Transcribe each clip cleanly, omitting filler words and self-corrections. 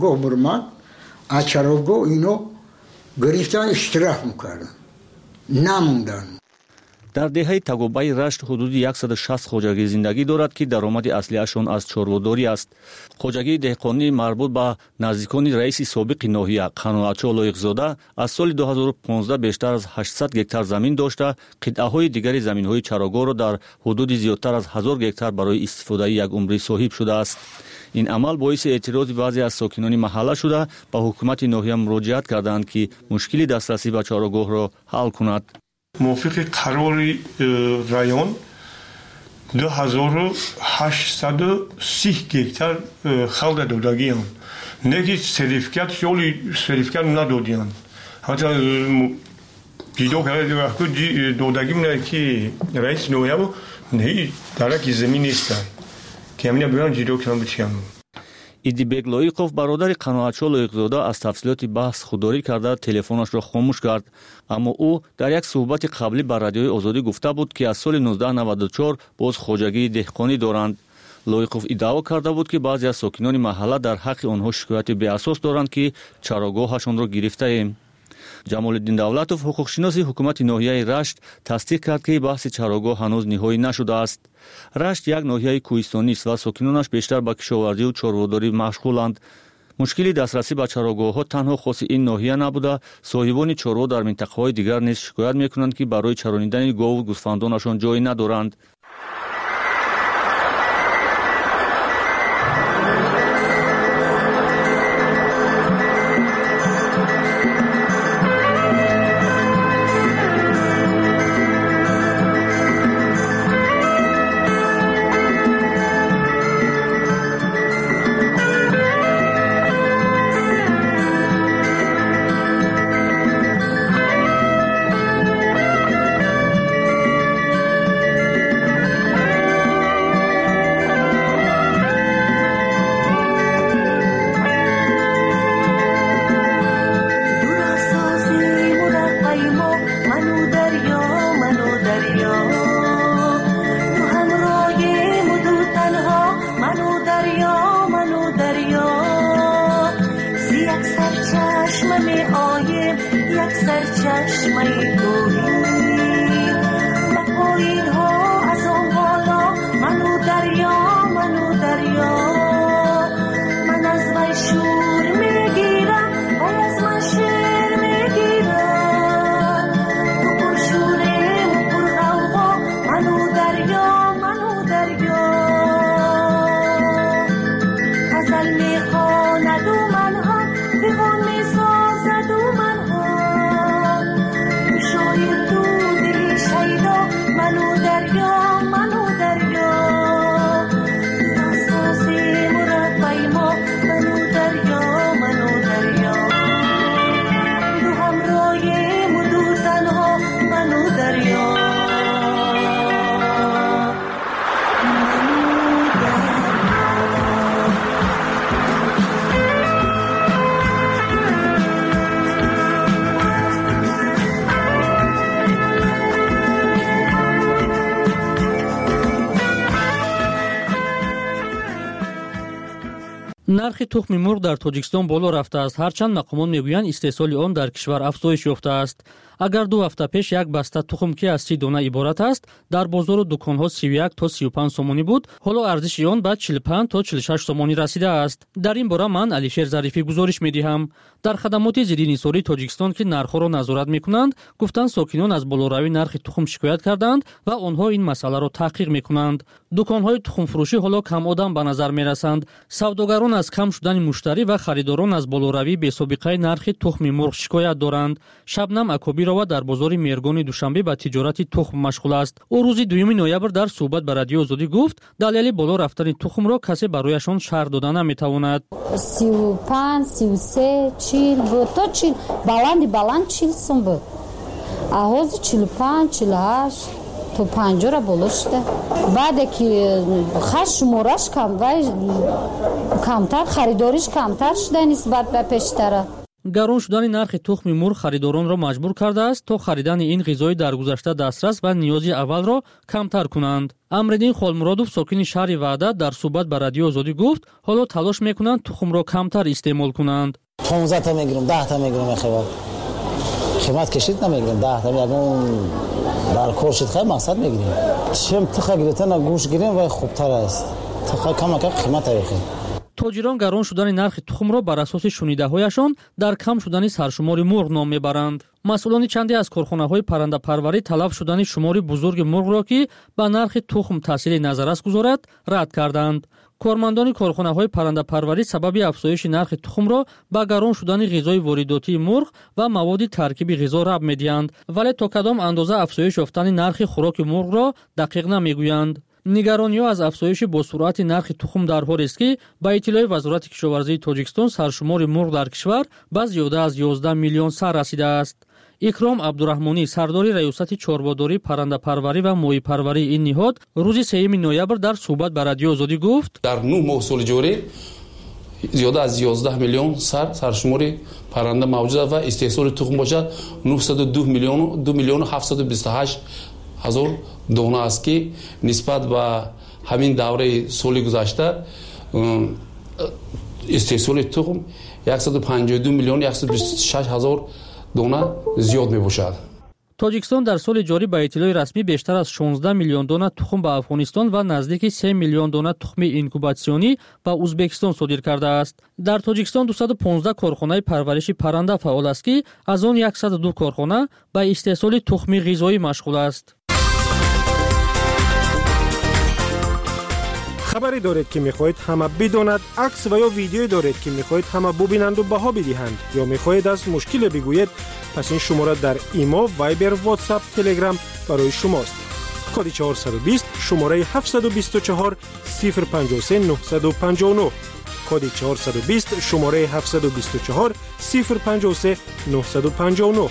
گوبرمان اچاروگو اینو گرفتن اشتراک میکردن نموندن. дар деҳаи Тагобаи Рашт ҳудуди 160 хоҷагӣ зиндагӣ дорад, ки даромади аслиашон аз чорводорӣ аст. хоҷагии деҳқонӣ марбут ба наздикони раиси собиқи ноҳия Қаноатчо Лоиқзода аз соли 2015 бештар аз 800 гектар замин дошта, қитъаҳои дигари заминҳои чарогоҳро дар ҳудуди зиёдтар аз 1000 гектар барои истифодаи якумрӣ соҳиб шудааст. ин амал боиси эътирози баъзе аз сокинони маҳалла шуда, ба ҳукумати ноҳия муроҷиат карданд, ки мушкили дастрасӣ ба чорогоҳро ҳал кунад. موافق قرار رایان 2830 گکتر خلق دادگیان نگی سریفکت شولی سریفکت ندادیان حتی دیدو که دادگیم نه که رئیس نویابو نه درکی زمین نیست که همینه بیان دیدو کنم بچیان. идибек Лоиқов бародари Қаноатчо Лоиқзода аз тафсилоти баҳс худдорӣ карда телефонашро хомӯш кард, аммо ӯ дар як суҳбати қаблӣ ба радиои Озодӣ гуфта буд, ки аз соли 1994 боз хоҷагии деҳқонӣ доранд. Лоиқов иддао карда буд, ки баъзе аз сокинони маҳалла дар ҳаққи онҳо шикояти беасос доранд, ки чарогоҳашонро гирифтаем. ҷамолиддин Давлатов, ҳуқуқшиноси ҳукумати ноҳияи Рашт, тасдиқ кард, ки баҳси чарогоҳ ҳанӯз ниҳоӣ нашудааст. Рашт як ноҳияи кӯҳистонист ва сокинонаш бештар ба кишоварзию чорводорӣ машғуланд. мушкили дастрасӣ ба чарогоҳҳо танҳо хоси ин ноҳия набуда, соҳибони чорво дар минтақаҳои дигар низ шикоят мекунанд, ки барои чаронидани гову гӯсфандонашон ҷой надоранд. нархи тухми мурғ дар Тоҷикистон боло рафтааст, ҳарчанд мақомон мегӯянд истеҳсоли он дар кишвар афзоиш ёфтааст. агар 2 ҳафта пеш як баста тухм, ки аз 30 дона иборат аст, дар бозору дуконҳо 31 то 35 сомонӣ буд, ҳоло арзиши он ба 45 то 46 сомонӣ расидааст. дар ин бора ман Алишер Зарифӣ гузориш медиҳам. дар хадамоти зиддинисории Тоҷикистон, ки нархҳоро назорат мекунанд, гуфтанд сокинон аз болоравии нархи тухм шикоят карданд ва онҳо ин масъаларо таҳқиқ мекунанд. дуконҳои тухмфурӯшӣ ҳоло камодам ба назар мерасанд. савдогарон аз кам шудани муштарӣ ва харидорон аз болоравии бесобиқаи нархи тухми мурғ шикоят доранд. Шабнам Акобирова дар бозори Мергони Душанбе ба тиҷорати тухм машғул аст. ӯ рӯзи 2 ноябр дар суҳбат ба радиои Озодӣ гуфт, далели боло рафтани тухмро касе барояшон шарҳ дода наметавонад. 35, 33, 40 буд, то 40 баланд 40 сум буд. А ҳозир 45, 48 то 50 боло шуда. баъде ки хаш шумораш кам вай камтар, харидориш камтар шуда нисбат ба пештара. гарон шудани нархи тухми мурғ харидоронро маҷбур кардааст то харидани ин ғизои даргузашта дастрас ва ниёзи аввалро камтар кунанд. Амриддин Холмуродов, сокини шаҳри Ваъда, дар суҳбат ба Радиои Озодӣ гуфт, ҳоло талош мекунанд тухмро камтар истеъмол кунанд. 15 та мегирем, 10 та мегирем мехебад. Қимат кашид намегирем, 10 та ягон дар кор шид хай мақсад мегирем. Чем тиха гирета на гӯш гирем ва хубтар аст. Тиха камака қимат авехе. тоҷирон гарон шудани нархи тухмро бар асоси шунидаҳояшон дар кам шудани саршумори мурғ ном мебаранд. масъулони чанде аз корхонаҳои паррандапарварӣ талаб шудани шумори бузурги мурғро ки ба нархи тухм таъсири назаррас гузорад рад карданд. кормандони корхонаҳои паррандапарварӣ сабаби афзоиши нархи тухмро ба гарон шудани ғизои воридотии мурғ ва маводи таркиби ғизо раб медиҳанд, вале то кадом андоза афзоиш ёфтани нархи хӯроки мурғро дақиқ намегӯянд. нигарониҳо аз афзоиши босуръати нархи тухм дар ҳолест ки ба иттилои вазорати кишоварзии Тоҷикистон саршумори мурғ дар кишвар ба зиёда аз 11 миллион сар расидааст. икром абдураҳмонӣ, сардори раёсати чорбодорӣ, паррандапарварӣ ва моҳипарварии ин ниҳод рӯзи 3 ноябр дар суҳбат ба Радиои Озодӣ гуфт: дар 9 моҳ соли ҷорӣ зиёда аз 11 миллион саршумори парранда мавҷуд ва истеҳсоли тухм бошад 902 миллион 728 ҳазор дона аст ки нисбат ба ҳамин давраи соли гузашта истеҳсоли тухм 152 миллион 126 ҳазор дона зиёд мебошад. Тоҷикистон дар соли ҷорӣ ба иттилои расмӣ бештар аз 16 миллион дона тухм ба Афғонистон ва наздики 3 миллион дона тухми инкубатсионӣ ба Узбекистон содир кардааст. Дар Тоҷикистон 215 корхонаи парвариши парранда фаъол аст ки аз он 102 корхона ба истеҳсоли тухми ғизоӣ машғул аст. خبری دارید که میخواهید همه بداند، عکس و یا ویدیویی دارید که میخواهید همه ببینند و بها بدهند، یا میخواهید از مشکل بگویید، پس این شماره در ایمو، وایبر، واتساپ، تلگرام برای شماست. کد 420 شماره 724 053 959. کد 420 شماره 724 053 959.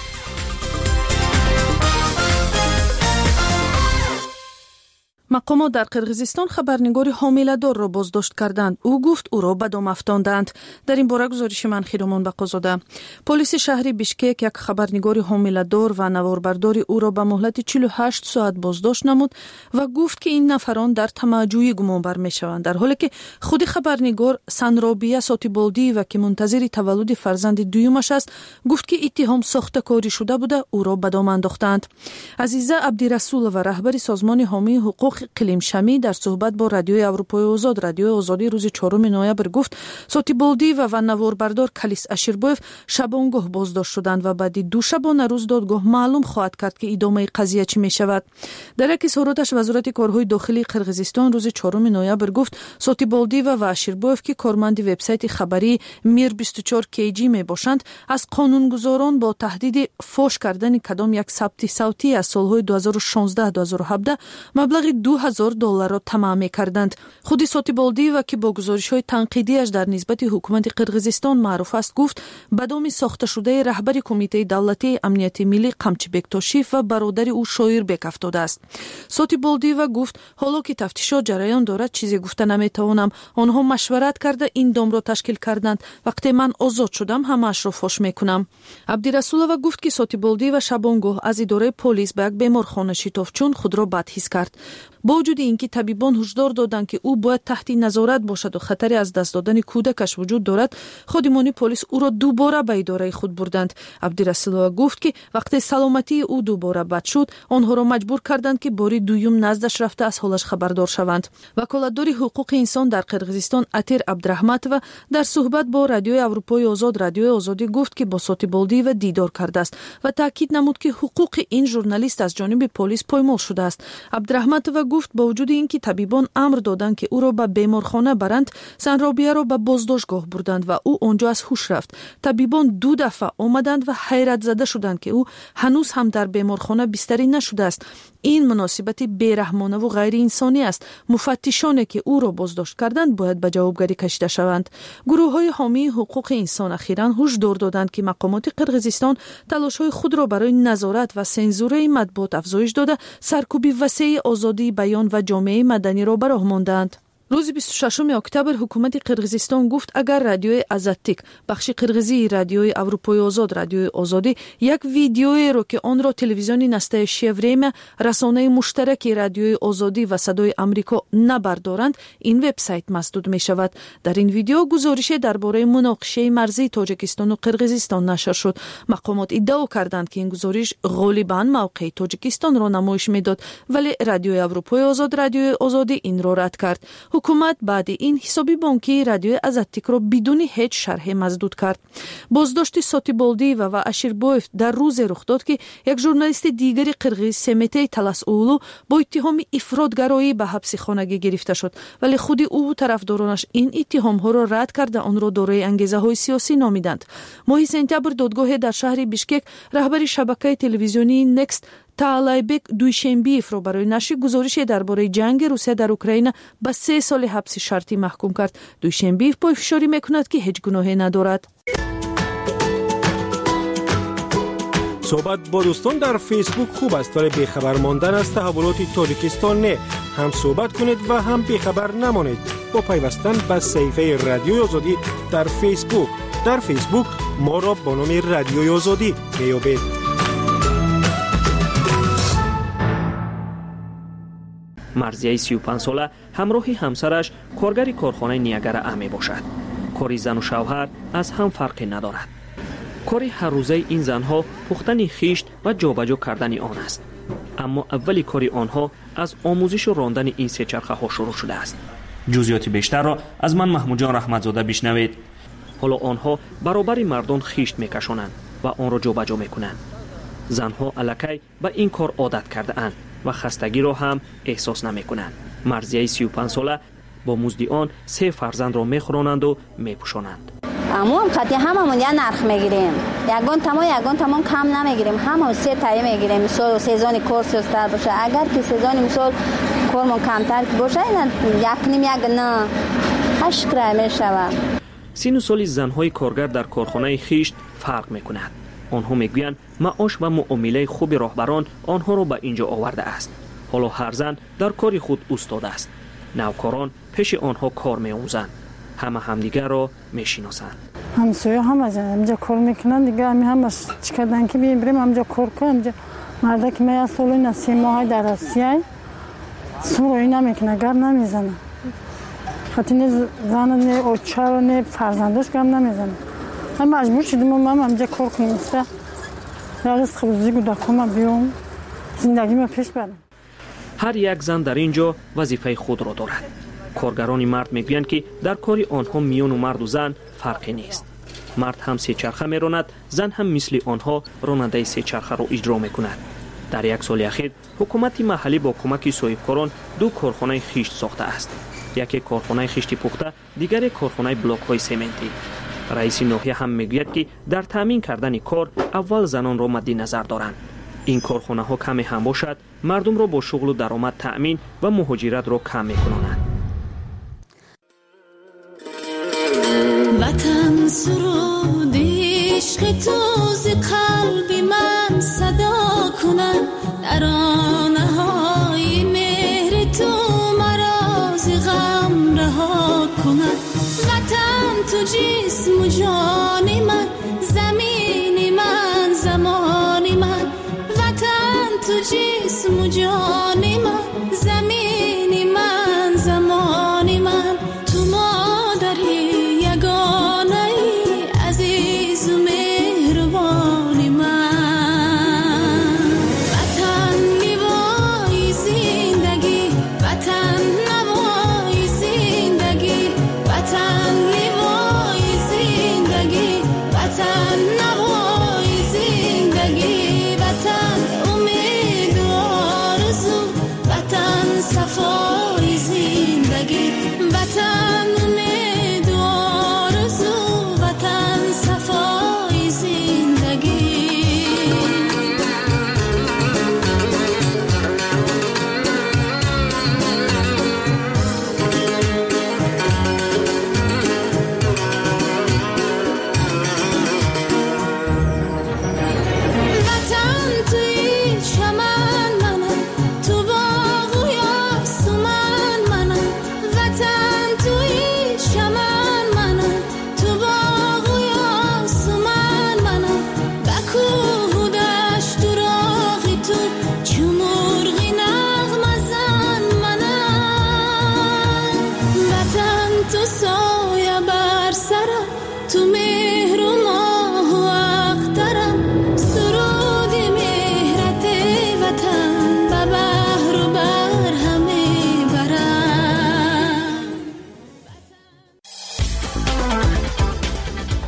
мақомот дар қирғизистон хабарнигори ҳомиладорро боздошт карданд. ӯ гуфт ӯро ба дом афтонданд. дар ин бора гузориши ман Хиромон Бақозода. полиси шаҳри Бишкек як хабарнигори ҳомиладор ва наворбардори ӯро ба муҳлати 48 соат боздошт намуд ва гуфт ки ин нафарон дар тамаҷҷӯӣ гумонбар мешаванд, дар ҳоле ки худи хабарнигор Санробия Сотиболдиева ки мунтазири таваллуди фарзанди дуюмаш аст, гуфт ки иттиҳом сохтакорӣ шуда буда ӯро ба дом андохтанд. Азиза Абдирасулова, раҳбари созмони ҳомии ҳуқуқ Қилимшамӣ, дар суҳбат бо Радиои Аврупои Озод, Радиои Озодӣ рӯзи 4 ноябр гуфт, Сотиболдиева ва наворбардор Калис Аширбоев шабонгоҳ боздошт шуданд ва баъди ду шабона рӯз додгоҳ маълум хоҳад кард ки идомаи қазия чӣ мешавад. дар як изҳороташ вазорати корҳои дохилии Қирғизистон рӯзи 4 ноябр гуфт, Сотиболдиева ва Аширбоев ки корманди вебсайти хабарии Мир 24 KG мебошанд, аз қонунгузорон бо таҳдиди фош кардани кадом як сабти савтӣ аз солҳои 2016-2017 маблағи $2000 тамаъ мекарданд. худи Сотиболдиева ки бо гузоришҳои танқидиаш дар нисбати ҳукумати Қирғизистон маъруф аст, гуфт ба доми сохташудаи раҳбари Кумитаи давлатии амнияти миллӣ Қамчибек Тошиев ва бародари ӯ Шоирбек афтодааст. Сотиболдиева гуфт, ҳоло ки тафтишот ҷараён дорад, чизе гуфта наметавонам. онҳо машварат карда ин домро ташкил карданд. вақте ман озод шудам, ҳамаашро фош мекунам. Абдирасулова гуфт ки Сотиболдиева шабонгоҳ аз идораи полис ба як беморхона шитофт, чун худро бадҳис кард. бо вуҷуди ин ки табибон ҳушдор доданд ки ӯ бояд таҳти назорат бошаду хатаре аз даст додани кӯдакаш вуҷуд дорад, ходимони полис ӯро дубора ба идораи худ бурданд. Абдирасулова гуфт ки вақте саломатии ӯ дубора бад шуд, онҳоро маҷбур карданд ки бори дуюм наздаш рафта аз ҳолаш хабардор шаванд. ваколатдори ҳуқуқи инсон дар Қирғизистон Атир Абдурахматова дар суҳбат бо Радиои Аврупои Озод, Радиои Озодӣ гуфт ки бо Сотиболдиева дидор кардааст ва таъкид намуд ки ҳуқуқи ин журналист аз ҷониби полис поймол шудааст. Абдурахматова гуфт бо вуҷуди ин ки табибон амр доданд ки ӯро ба беморхона баранд, Санробияро ба боздоштгоҳ бурданд ва ӯ онҷо аз ҳуш рафт. табибон 2 дафъа омаданд ва ҳайратзада шуданд ки ӯ ҳанӯз ҳам дар беморхона бистарӣ нашудааст. ин муносибати бераҳмонаву ғайриинсонӣ аст. муфаттишоне ки ӯро боздошт карданд бояд ба ҷавобгарӣ кашида шаванд. гурӯҳҳои ҳомии ҳуқуқи инсон ахиран ҳушдор доданд ки мақомоти Қирғизистон талошҳои худро барои назорат ва сензураи матбуот афзоиш дода, саркӯби васеи озодии баён ва ҷомеаи маданиро ба роҳ мондаанд. روز 26 اکتبر حکومت قرغیزستان گفت اگر رادیوی آزادتیک بخش قرغیزی رادیوی اروپای آزاد رادیوی آزادی یک ویدیویی رو که آن را تلویزیونی نستایشی وریم رسانه مشترک رادیوی آزادی و صدای آمریکا نبردارند این وبسایت مسدود می شود. در این ویدیو گزارش درباره مناقشه مرزی تاجیکستان و قرغیزستان نشر شد. مقامات ادعا کردند که این گزارش غالباً موقع تاجیکستان را نمایش میداد ولی رادیوی اروپای آزاد رادیوی آزادی این را رد کرد. حکومت بعد این حسابی بانکی رادیوی آزادتیک را بدون هیچ شرح مسدود کرد. بازداشت ساتیبالدی و اشیربویف در روز رخ داد که یک ژورنالیست دیگری قرغیز سمته تلاسئولو با اتهام افراطگرایی به حبس خانگی گرفته شد ولی خود او و طرفدارانش این اتهام ها را رد کرده آن را دارای انگیزه های سیاسی نامیدند. ماه سپتامبر دادگاه در شهر بیشکک رهبر شبکه تلویزیونی نکست تالایبک دویشنبیف را برای نشر گزارش درباره جنگ روسیه در اوکراین به 3 سال حبس شرطی محکوم کرد. دویشنبیف پافشاری میکند که هیچ گناهی ندارد. صحبت با دوستان در فیسبوک خوب است ولی بیخبر ماندن از تحولات تاجیکستان نه. هم صحبت کنید و هم بیخبر نمانید با پیوستن به صفحه رادیوی آزادی در فیسبوک. در فیسبوک ما را با نام رادیوی آزادی میابید. مرزیه 35 ساله همراه همسرش کارگر کارخانه نیاگرا ا می باشد. کاری زن و شوهر از هم فرقی ندارد. کاری هر روزه این زنها پختن خیشت و جابجا کردن آن است. اما اولی کاری آنها از آموزش و راندن این سه چرخه ها شروع شده است. جزئیات بیشتر را از من محمود جان رحمتزاده بشنوید. حالا آنها برابر مردان خیشت میکشانند و آن را جابجا میکنند. زنها الکی به این کار عادت کرده اند و خستگی را هم احساس نمیکنند. مرزیه 35 ساله با مزد آن 3 فرزند را میخورانند و میپوشانند. اما هم خاطی هممون یا نرخ میگیریم. یگان تمام کم نمیگیریم. همون 3 تایی میگیریم. مثلا سیزن کار سستر باشه. اگر که سیزن مثلا کارمون کمتر باشه یک نه 8 کرای میشود. سین سالی زنهای کارگر در کارخانه خیشت فرق میکند. آنها میگویند معاش و معامله خوب راهبران آنها را به اینجا آورده است. حالا هر زن در کار خود استاد است. نوکاران پیش آنها کار می‌آموزند. همه همدیگر را می‌شناسند. همسایه هم از اینجا کار میکنن دیگه همش چیکردن که بریم همجا کار کنیم. مردا که من سال نسی ماه در آسیای سوری نمیکنه گر نمیزنه. خاطر زن نه اوچار نه فرزندش گم نمیزنه. من مجبور شدم من همجا کار کنم است. درست خبزی گودا کنم بیام زندگی ما پیش برم. هر یک زن در اینجا وظیفه خود را دارد. کارگران مرد میگویند که در کاری آنها میان و مرد و زن فرقی نیست. مرد هم 3 چرخه میراند، زن هم مثل آنها راننده 3 چرخه را اجرا میکند. در 1 سال اخیر حکومت محلی با کمک صاحبکاران 2 کارخانه خیشت ساخته است. یکی کارخانه خیشت پخته، دیگری کارخانه بلاک های سمنتی. رئیس ناحیه هم میگوید که در تامین کردن کار اول زنان را مد نظر دارند. این کارخانه ها کمی هم باشد مردم را با شغل و درآمد تأمین و مهاجرت را کم میکنند. وطن سرود عشق تو ز قلب من صدا کند، ترانه های مهر تو مرا ز غم رها کند. وطن تو جسم و جان من، زمین من زمان من. وطن تو جسم و جان من، زمین من زمان من. تو مادری یگانه ای عزیز و مهربان من. وطن نوای زندگی، وطن نوای زندگی. وطن نوای زندگی، وطن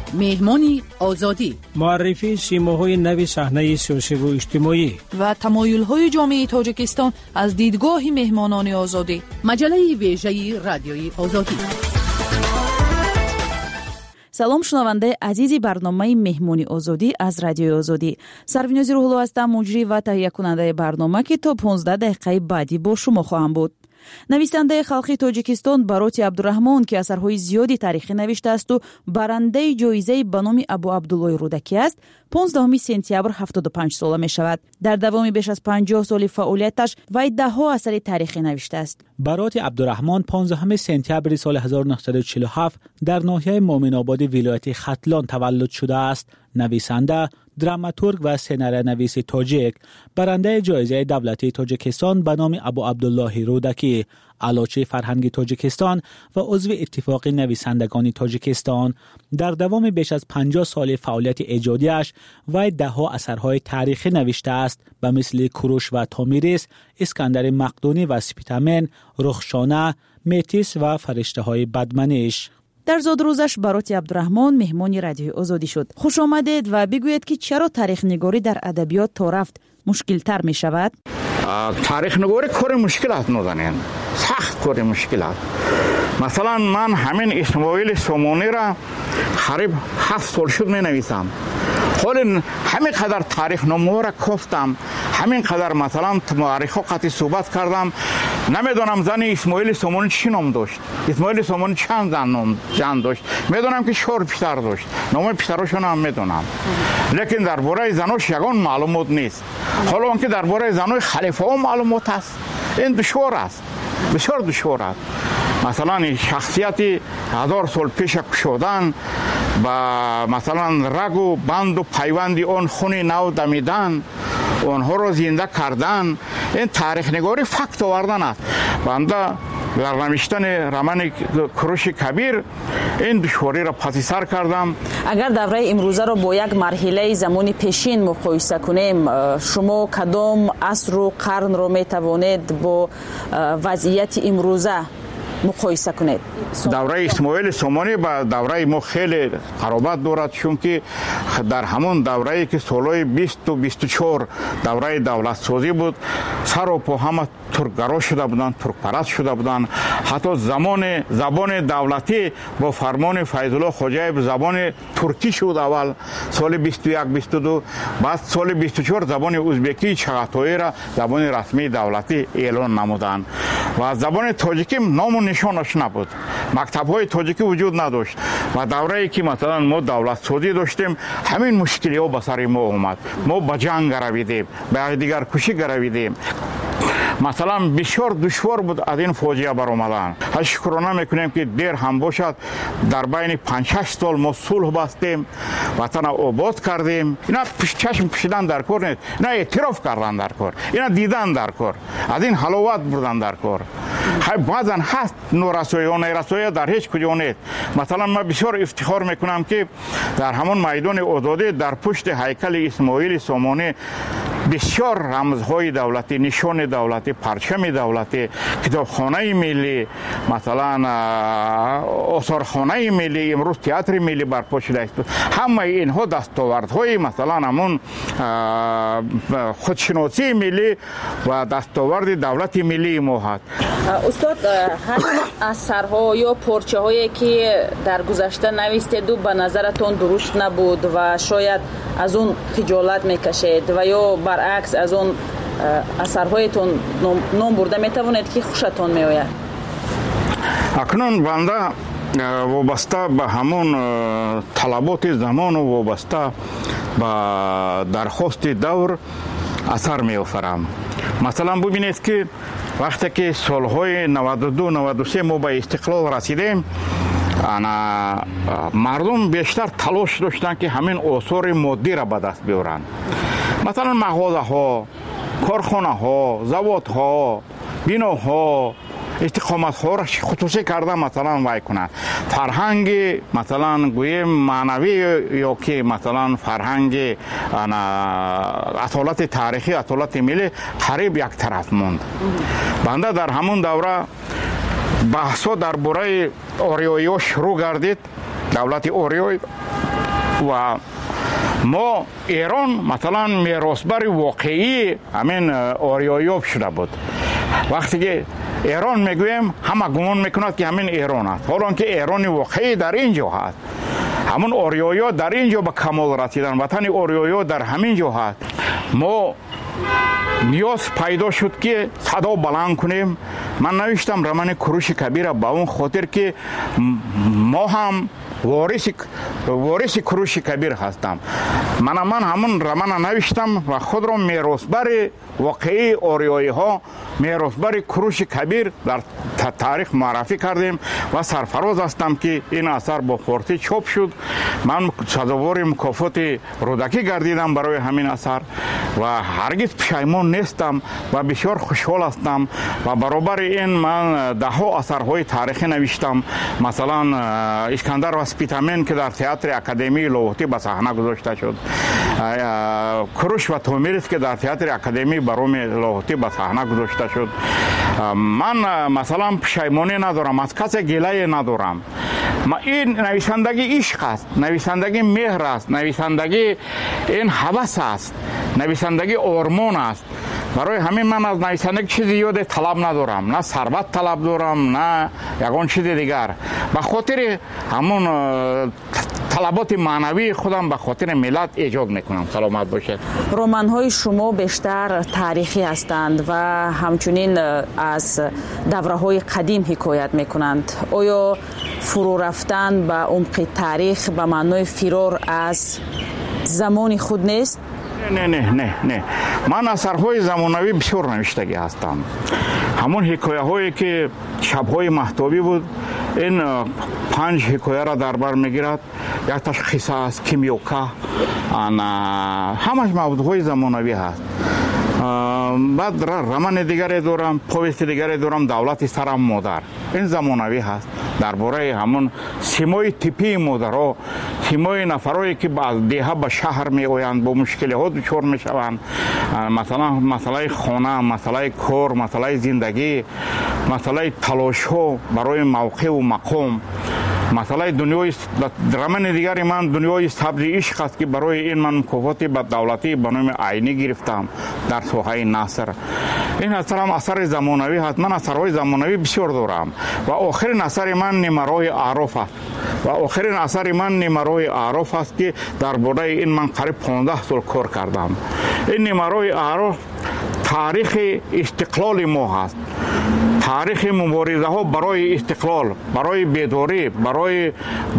مهمانی آزادی، معرفی سیماهای نوی صحنه سیاسی و اجتماعی و تمایل‌های جامعه تاجیکستان از دیدگاه مهمانان آزادی. مجله ویژه رادیوی آزادی. салом шунавандаи азизи барномаи меҳмони озодӣ аз радиои озодӣ. Сарвинози Рӯҳулло ҳастам, муҷрӣ ва таҳиякунандаи барнома ки то 15 дақиқаи баъдӣ бо шумо хоҳам буд. навистандаи халқи тоҷикистон Бароти Абдураҳмон ки асарҳои зиёди таърихӣ навиштааст ва барандаи ҷоизаи ба номи Абу Абдуллои Рӯдакӣ аст, 15 сентябр 75 сола мешавад. дар давоми беш аз 50 соли фаъолияташ вай даҳҳо асари таърихӣ навиштааст. Бароти Абдураҳмон 15 сентябри соли 1947 дар ноҳияи Муъминободи вилояти Хатлон таваллуд шудааст. нависанда, драматург ва сенариянависи тоҷик, барандаи ҷоизаи давлатии Тоҷикистон ба номи Абу Абдуллоҳи Рӯдакӣ, алочи фарҳанги Тоҷикистон ва узви иттифоқи нависандагони Тоҷикистон. дар давоми беш аз 50 соли фаъолияти эҷодиаш вай даҳҳо асарҳои таърихӣ навиштааст ба мисли Куруш ва Томирис, Искандари Мақдунӣ ва Спитамен, Рухшона, Метис ва Фариштаҳои Бадманиш. дар зодрӯзаш Бароти Абдураҳмон меҳмони радиои озодӣ шуд. хушомадед ва бигӯед ки чаро таърихнигорӣ дар адабиёт то рафт мушкилтар мешавад? таърихнигорӣ кори мушкил аст, нозанин, сахт кори мушкил аст. масалан, ман ҳамин Исмоили Сомонира қариб 7 сол шуд менависам. ҳолин ҳамин қадар таърихномаҳоро кофтам, ҳамин қадар масалан муаррихҳо қатъи суҳбат кардам. намедонам зани Исмоили Сомонӣ чӣ ном дошт. Исмоили Сомонӣ чанд зан дошт. медонам ки 4 писар дошт. номи писарошонро ҳам медонам. лекин дар бораи занош ягон маълумот нест. ҳоло он ки дар бораи занои халифаҳо маълумот аст. ин душвор аст. бисёр душвор аст. масалан шахсияти 1000 сол пеша кушодан ба масалан рагу банду пайванди он хуни нав дамидан, онҳоро зинда кардан, ин таърихнигорӣ факт овардан аст. банда дар навиштани романи Куруши Кабир ин душвориро паси сар кардам. агар давраи имрӯзаро бо як марҳилаи замони пешин муқоиса кунем, шумо кадом асру қарнро метавонед бо вазъияти имрӯза муқоиса кунед? давраи Исмоили Сомонӣ ба давраи мо хеле қаробат дорад, чунки дар ҳамон даврае ки солҳои 20-24 давраи давлатсозӣ буд, сару по ҳама туркгаро шуда буданд, туркпараст шуда буданд. ҳатто забони давлатӣ бо фармони Файзулло Хоҷаев забони туркӣ шуд аввал соли 21-22, баъд соли 24 забони узбекии чағатоиро забони расмии давлатӣ эълон намуданд ва забони тоҷикӣ ному нишонаш набуд. мактабҳои тоҷикӣ вуҷуд надошт ва даврае ки масалан мо давлатсозӣ доштем, ҳамин мушкилиҳо ба сари мо омад. мо ба ҷанг гаравидем, ба якдигаркушӣ гаравидем. масалан бисёр душвор буд аз ин фоҷиа баромадан. шукрона мекунем ки дер ҳам бошад дар байни 5-6 сол мо сулҳ бастем, ватана обод кардем. ина чашм пӯшидан дар кор нест, ина эътироф кардан дар кор, ина дидан дар кор, аз ин ҳаловат бурдан дар кор. баъзан ҳаст норасоиҳо, нерасоиҳо дар ҳеҷ куҷо нест. масалан ман бисёр ифтихор мекунам ки дар ҳамон майдони озодӣ дар пушти ҳайкали Исмоили Сомонӣ бисёр рамзҳои давлатӣ, нишони давлатӣ, парчами давлатӣ, китобхонаи миллӣ, масалан осорхонаи миллӣ, имрӯз театри миллӣ барпо шудааст. ҳамаи инҳо дастовардҳои масалан ҳамон худшиносии миллӣ ва дастоварди давлати миллии мо ҳаст. устод, ҳамин асарҳо ё порчаҳое ки дар гузашта навистеду ба назаратон дуруст набуд ва шояд аз он хиҷолат мекашед ва ё баръакс аз он асарҳоятон ном бурда метавонед ки хушатон меояд? акнун банда вобаста ба ҳамон талаботи замону вобаста ба дархости давр асар меофарам. масалан бубинед ки вақте ки солҳои 92-93 мо ба истиқлол расидем, мардум бештар талош доштанд ки ҳамин осори моддиро ба даст биёранд. масалан мағозаҳо, корхонаҳо, заводҳо, биноҳо, истиқоматҳоро хусусӣ карда масалан вай кунад. фарҳанги масалан гӯем маънавӣ ё ки масалан фарҳанги асолати таърихӣ, асолати миллӣ қариб як тараф монд. банда дар ҳамон давра баҳсҳо дар бораи ориёиҳо шурӯъ гардид. давлати ориё و ما ایران مثلا میراثبر واقعی همین آریایی‌ها شده بود. وقتی که ایران میگویم همه گمان میکند که همین ایران است، حالا که ایران واقعی در اینجا هست. همون آریایی‌ها در اینجا به کمال رسیدن، وطن آریایی‌ها در همین جا هست. ما نیاز پیدا شد که صدا بلند کنیم. من نوشتم رمان کوروش کبیر به اون خاطر که ما هم وارث کوروش کبیر هستم. من همون رمان نوشتم و خود را میراثبر واقعی آریایی ها، میراثبر کوروش کبیر در تاریخ معرفی کردیم و سرفراز هستم که این اثر با فارسی چاپ شد. من سزاوار مکافات رودکی گردیدم برای همین اثر و هرگز پشیمان نیستم و بسیار خوشحال هستم و برابر این من ده ها اثرهای تاریخی نوشتم. مثلا اسکندر و سپیتامین که در تئاتر اکادمی لاهوتی به صحنه گذاشته شد، کوروش و تومیرس که در تئاتر اکادمی بروم لاهوتی به صحنه گذاشته شد. من مثلا پشیمانی ندارم، از کسی گله ندارم. این نویسندگی عشق است، نویسندگی مهر است، نویسندگی این هوس است، نویسندگی آرمان است. برای همین من از نویسندگی چیزی یاد طلب ندارم، نه ثروت طلب دارم نه یگان چیز دیگر. به خاطر همون طلبات معنوی خودم به خاطر ملت ایجاد میکنم. سلامت باشید. رمان های شما بیشتر تاریخی هستند و همچنین از دوره های قدیم حکایت میکنند. آیا فرو رفتن به عمق تاریخ به معنای فرار از زمان خود نیست؟ نه. من اثرهای زمانوی بسیار نوشتگی هستم. همون حکایه هایی که شبهای مهتابی بود، این 5 حکایه را در بر میگیرد. یکتاش قصه است، کیمیوکا، همش موضوعهای زمانوی هست. بعد رمان دیگری دارم، پویست دیگری دارم، دولت سرم مادر. این زمانوی هست درباره همون سیمای تیپی مادرها، سیمای نفرایی که از دیها به شهر می آیند، با مشکل ها دچار می شوند. مثلا مسئله خانه، مسئله کار، مسئله زندگی، مسئله تلاش ها برای موقع و مقام. مسئله دنیای رمان دیگری من دنیای سبز عشق است که برای این من مکافات به دولتی به نام عینی گرفتم در ساحه نثر. این اثر هم اثر زمانوی هست. من اثرهای زمانوی بسیار دارم و آخرین اثر من نمرای اعراف است. و آخرین اثر من نمرای اعراف است که درباره این من قریب 15 سال کار کردم. این نمرای اعراف تاریخ استقلال ما هست. تاریخ مبارزه ها برای استقلال، برای بیداری، برای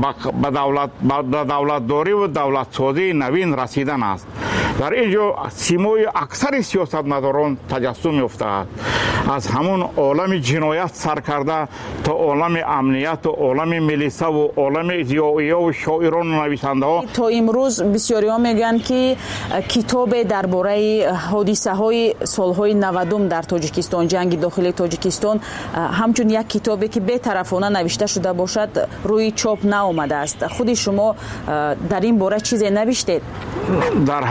دولتداری و دولت سازی نوین رسیدن است. در اینجا سیمای اکثر سیاستمداران تجسم یافته است. از همون عالم جنایت سر کرده تا عالم امنیت و عالم ملیسه و عالم ضیائیه و شاعران و نویسنده ها. تا امروز بسیاری ها میگن که کتاب درباره حادثه های سالهای 90 در تاجیکستان، جنگ داخلی تاجیکستان، همچون یک کتابی که بی‌طرفانه نوشته شده باشد روی چاپ نآمده است. خود شما در این باره چیزی نوشتید؟ در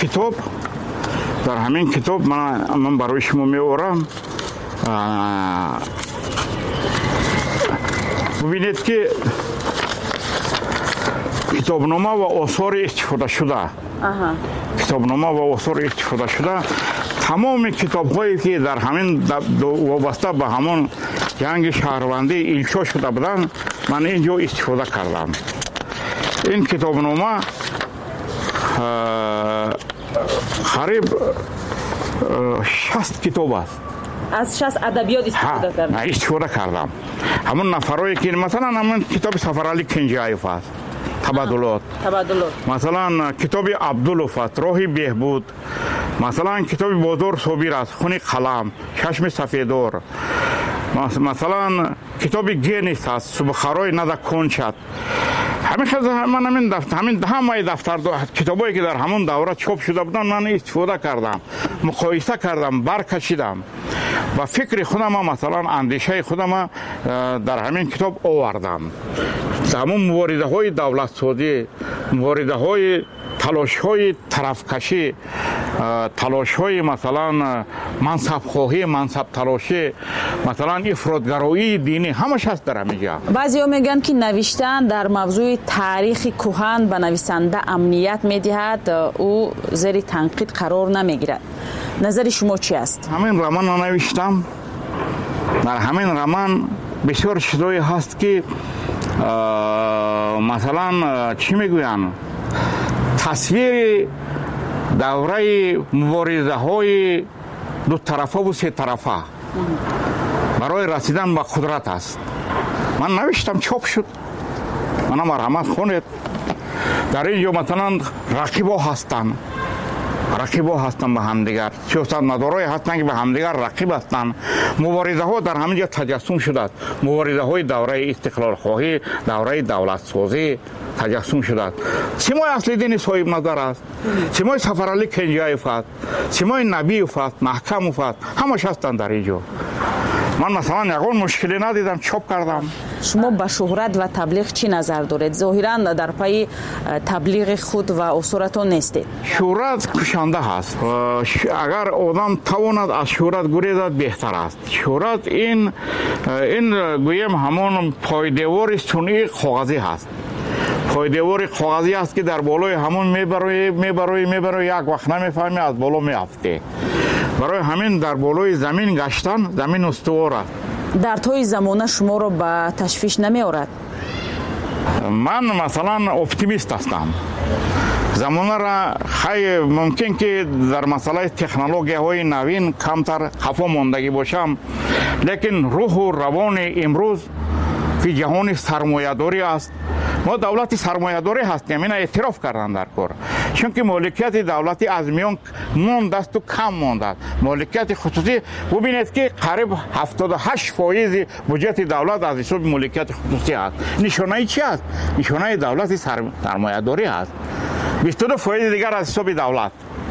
همین کتاب من برای شما می‌آورم. ببینید که کتابنامه و آثار استفاده شده. کتابنامه و آثار استفاده شده تمام کتاب‌هایی که در همین وابسته به همون جنگ شهروندی انشا شده بودن من اینجا استفاده کردم. این کتابنامه قریب 60 کتاب است. از 60 ادبیات استفاده کردم. همون نفرایی که مثلا همون کتاب سفرعلی کنجایف است، تبادلات. مثلا کتاب عبداللوف است، راه بهبود. مثلا کتاب بازار صابر است، خون قلم، چشم سفیدار. مثلا کتاب گینیس است، صبحخرای نده کنچت. همیشه من همه دفتر کتابایی که در همون دوره چاپ شده بودن من استفاده کردم، مقایسه کردم، برکشیدم و فکر خودم مثلا اندیشه خودم در همین کتاب آوردم. همون مبارزه های دولت سازی، مبارزه های تلاش‌های طرفکشی، تلاش‌های مثلا منصب‌خواهی، منصب تلاشی، مثلا افراط‌گرایی دینی همش هست در همینجا. بعضی‌ها میگن که نوشتن در موضوع تاریخ کهن به نویسنده امنیت میدهد، او زیر تنقید قرار نمیگیرد. نظر شما چی است؟ همین رمان نوشتم. در همین رمان بسیار چیزایی هست که مثلا چی میگوین، تصویر دوره مبارزه های دو طرفه و سه طرفه برای رسیدن به قدرت است. من نوشتم، چاپ شد، منم مرحمت خونید. در اینجا مثلا رقیبا هستن به همدیگر، سیاستمدارای هستن که به همدیگر رقیب هستن. مبارزه ها در همینجا تجسم شده، مبارزه های دوره استقلال خواهی، دوره دولت سازی تجسم شده. سیمای اصلی دین صاحب نظر است، سیمای سفرعلی کنجایف است، سیمای نبیف است، محکموف است، همش هستن در اینجا. من مثلا یگان مشکلی ندیدم، چاپ کردم. شما به شهرت و تبلیغ چی نظر دارید؟ ظاهرا در پای تبلیغ خود و اصولتون نیستید. شهرت کشنده هست. اگر آدم تواند از شهرت گریزد بهتر است. شهرت این گویم همون پایدیوار صنعی کاغذی هست. پایدیوار کاغذی است که در بالای همون میبره یک وقت نمیفهمی، از بالا میافته. برای همین در بالای زمین گشتن، زمین استوار است. در طی زمانه شما رو به تشویش نمی آورد؟ من مثلا اپتیمیست هستم. زمانه را خیلی ممکن که در مسئله تکنولوژی های نوین کمتر خفا ماندگی باشم، لیکن روح و روان امروز که جهان سرمایه‌داری است، ما دولت سرمایه‌داری هستیم، این اعتراف کردن در کار. چون که مالکیت دولتی از میان مانده است و کم مانده است. مالکیت خصوصی ببینید که قریب 78% بودجه دولت از حساب مالکیت خصوصی است. نشانه چی است؟ نشانه دولت سرمایه‌داری است. 22% دیگر از حساب دولت.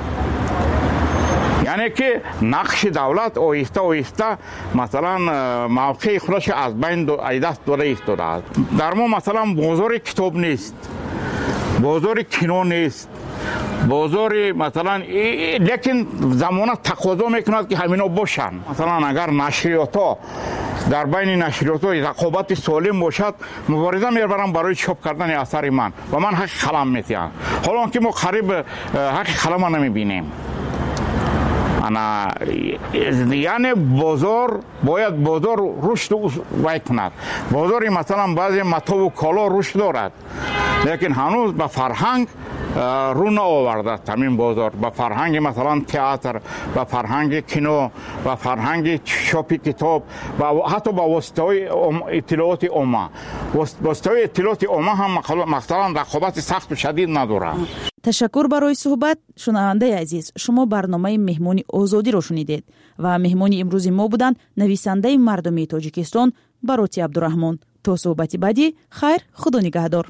یعنی که نقش دولت آهسته مثلا موقع خودش از بین دست داده ایستاده است. در ما مثلا بازار کتاب نیست، بازار کینو نیست، بازار مثلا لیکن زمانه تقاضا میکند که همینا باشن. مثلا اگر نشریات ها در بین نشریات ها رقابت سالم باشد، مبارزه میبرم برای چاپ کردن اثر من و من حق قلم میتیم. حالا که ما قریب حق قلم نمیبینیم. یعنی بازار باید بازار رشد وای کند. بازاری مثلا بعضی متا و کالا رشد دارد، لیکن هنوز به فرهنگ رو نآورده همین بازار. به فرهنگ مثلا تئاتر، به فرهنگ کینو، به فرهنگ چاپ کتاب و حتی به واسطه اطلاعات عامه. واسطه اطلاعات عامه هم مثلا رقابت سخت و شدید نداره. تشکر برای صحبت. شنونده عزیز، شما برنامه مهمونی آزادی رو شنیدید و مهمونی امروز ما بودند نویسنده مردمی تاجیکستان باروتی عبدالرحمن. تا صحبتی بعدی، خیر، خدا نگهدار.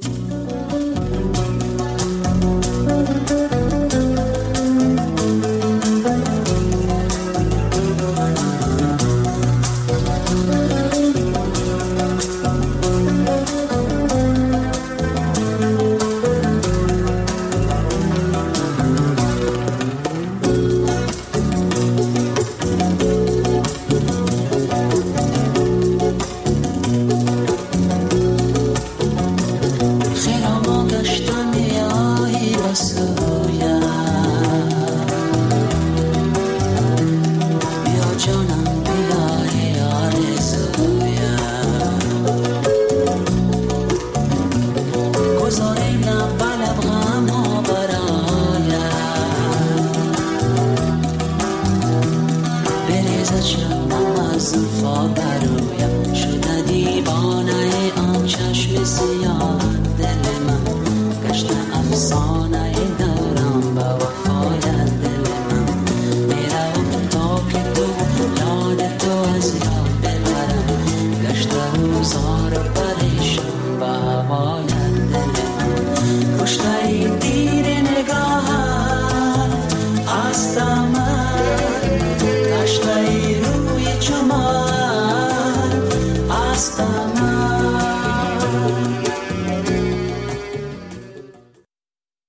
Hasta